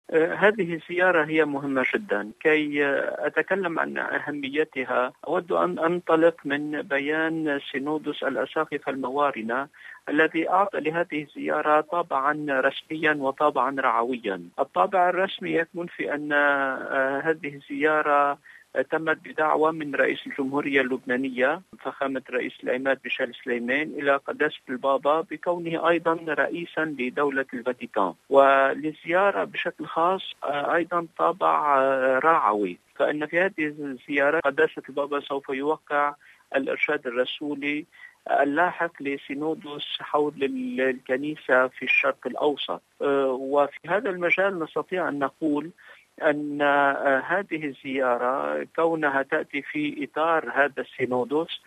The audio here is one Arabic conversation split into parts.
هذه الزيارة هي مهمة جدا. كي أتكلم عن أهميتها أود أن أنطلق من بيان سينودوس الأساقفة الموارنة الذي أعطى لهذه الزيارة طابعا رسميا وطابعا رعويا. الطابع الرسمي يكمن في أن هذه الزيارة تمت بدعوة من رئيس الجمهورية اللبنانية فخامة رئيس العماد ميشيل سليمان إلى قداسة البابا بكونه أيضا رئيسا لدولة الفاتيكان، وللزيارة بشكل خاص أيضا طابع رعوي، فإن في هذه الزيارة قداسة البابا سوف يوقع الإرشاد الرسولي اللاحق لسينودوس حول الكنيسة في الشرق الأوسط. وفي هذا المجال نستطيع أن نقول أن هذه الزيارة كونها تأتي في إطار هذا السينودوس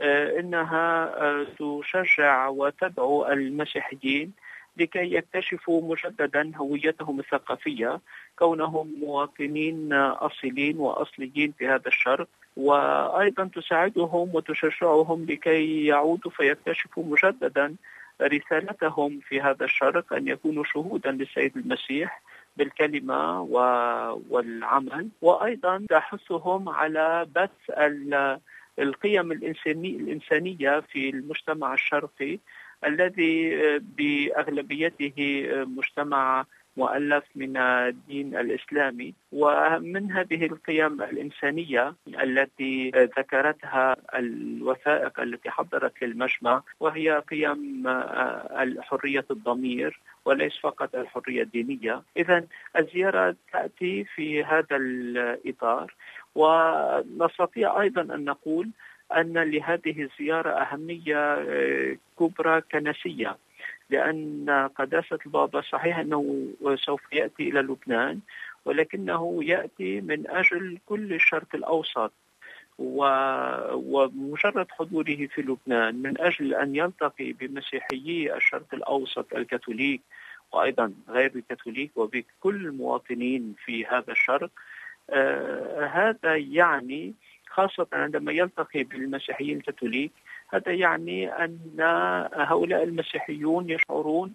إنها تشجع وتدعو المسيحيين لكي يكتشفوا مجددا هويتهم الثقافية كونهم مواطنين أصيلين وأصليين في هذا الشرق، وأيضا تساعدهم وتشجعهم لكي يعودوا فيكتشفوا مجددا رسالتهم في هذا الشرق أن يكونوا شهودا للسيد المسيح بالكلمة والعمل، وأيضا تحثهم على بث القيم الإنسانية في المجتمع الشرقي الذي بأغلبيته مجتمع مؤلف من الدين الإسلامي. ومن هذه القيم الإنسانية التي ذكرتها الوثائق التي حضرت للمجمع وهي قيم حرية الضمير وليس فقط الحرية الدينية. إذن الزيارة تأتي في هذا الإطار، ونستطيع أيضا أن نقول أن لهذه الزيارة أهمية كبرى كنسية، لأن قداسة البابا صحيح أنه سوف يأتي إلى لبنان ولكنه يأتي من أجل كل الشرق الأوسط، ومجرد حضوره في لبنان من أجل أن يلتقي بمسيحيي الشرق الأوسط الكاثوليك وأيضا غير الكاثوليك وبكل المواطنين في هذا الشرق. هذا يعني خاصة عندما يلتقي بالمسيحيين الكاثوليك هذا يعني أن هؤلاء المسيحيون يشعرون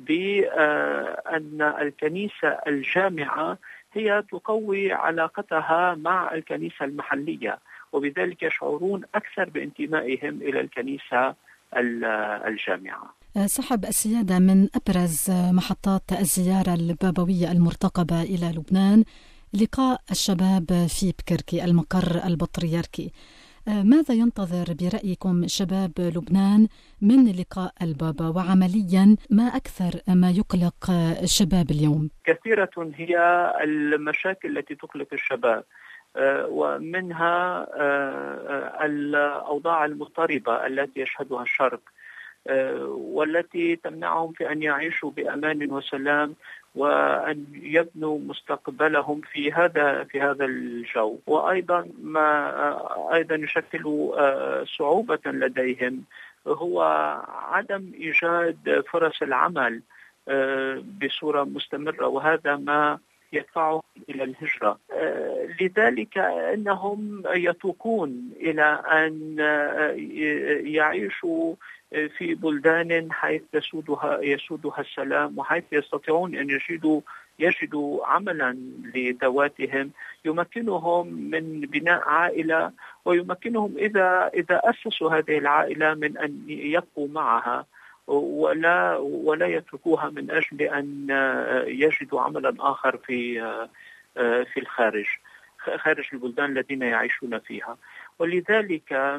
بأن الكنيسة الجامعة هي تقوي علاقتها مع الكنيسة المحلية، وبذلك يشعرون أكثر بانتمائهم إلى الكنيسة الجامعة. سحب السيادة من أبرز محطات الزيارة البابوية المرتقبة إلى لبنان لقاء الشباب في بكركي المقر البطريركي. ماذا ينتظر برأيكم شباب لبنان من لقاء البابا، وعمليا ما أكثر ما يقلق الشباب اليوم؟ كثيرة هي المشاكل التي تقلق الشباب، ومنها الأوضاع المضطربة التي يشهدها الشرق والتي تمنعهم في أن يعيشوا بأمان وسلام وأن يبنوا مستقبلهم في هذا الجو. وأيضا ما أيضا يشكل صعوبة لديهم هو عدم إيجاد فرص العمل بصورة مستمرة، وهذا ما يدفعهم إلى الهجرة. لذلك أنهم يتوقون إلى أن يعيشوا في بلدان حيث يسودها السلام، وحيث يستطيعون أن يجدوا عملا لذواتهم يمكنهم من بناء عائلة، ويمكنهم إذا أسسوا هذه العائلة من أن يبقوا معها ولا يتركوها من أجل أن يجدوا عملا آخر في الخارج، خارج البلدان الذين يعيشون فيها. ولذلك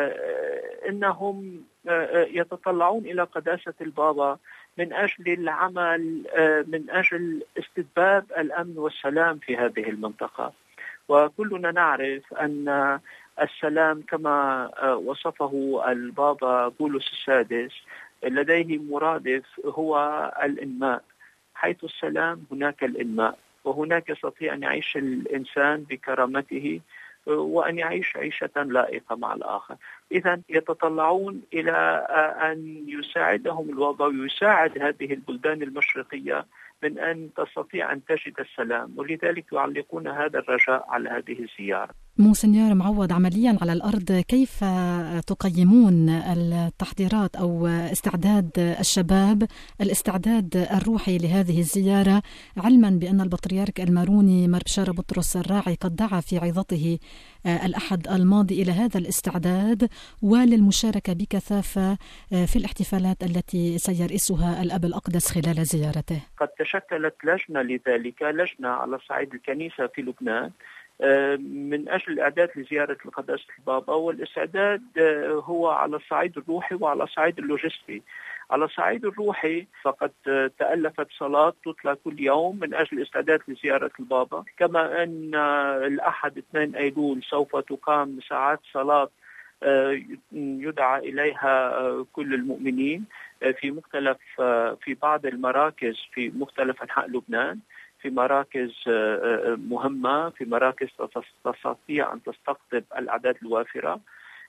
إنهم يتطلعون إلى قداسة البابا من أجل العمل من أجل استتباب الأمن والسلام في هذه المنطقة. وكلنا نعرف أن السلام كما وصفه البابا بولس السادس لديه مرادف هو الإنماء، حيث السلام هناك الإنماء، وهناك يستطيع أن يعيش الإنسان بكرامته وأن يعيش عيشة لائقة مع الآخر. إذن يتطلعون إلى أن يساعدهم البابا ويساعد هذه البلدان المشرقية من أن تستطيع أن تجد السلام، ولذلك يعلقون هذا الرجاء على هذه الزيارة. مونسنيور معوض، عمليا على الأرض كيف تقيمون التحضيرات أو استعداد الشباب، الاستعداد الروحي لهذه الزيارة، علما بأن البطريرك الماروني مار بشارة بطرس الراعي قد دعا في عظته الأحد الماضي إلى هذا الاستعداد وللمشاركة بكثافة في الاحتفالات التي سيرأسها الأب الأقدس خلال زيارته؟ قد تشكلت لجنة لذلك، لجنة على صعيد الكنيسة في لبنان من أجل الإعداد لزيارة القداسة البابا، والاستعداد هو على الصعيد الروحي وعلى الصعيد اللوجستي. على الصعيد الروحي فقد تألفت صلاة تطلع كل يوم من أجل الاستعداد لزيارة البابا، كما أن الأحد 2 أيلول سوف تقام ساعات صلاة يدعى إليها كل المؤمنين في بعض المراكز في مختلف أنحاء لبنان، في مراكز مهمة، في مراكز تستطيع أن تستقطب الأعداد الوافرة.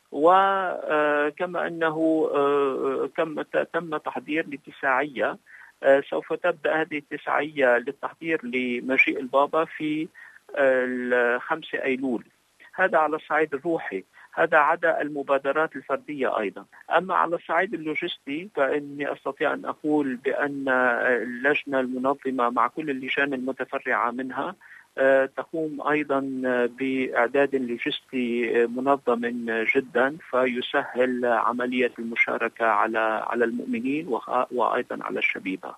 وكما أنه تم تحضير لاتساعية سوف تبدأ هذه الاتساعية للتحضير لمجيء البابا في 5 أيلول. هذا على الصعيد الروحي، هذا عدا المبادرات الفردية أيضا. أما على الصعيد اللوجستي فإني أستطيع أن أقول بأن اللجنة المنظمة مع كل اللجان المتفرعة منها تقوم أيضا بإعداد لوجستي منظم جدا، فيسهل عملية المشاركة على المؤمنين وأيضا على الشبيبة.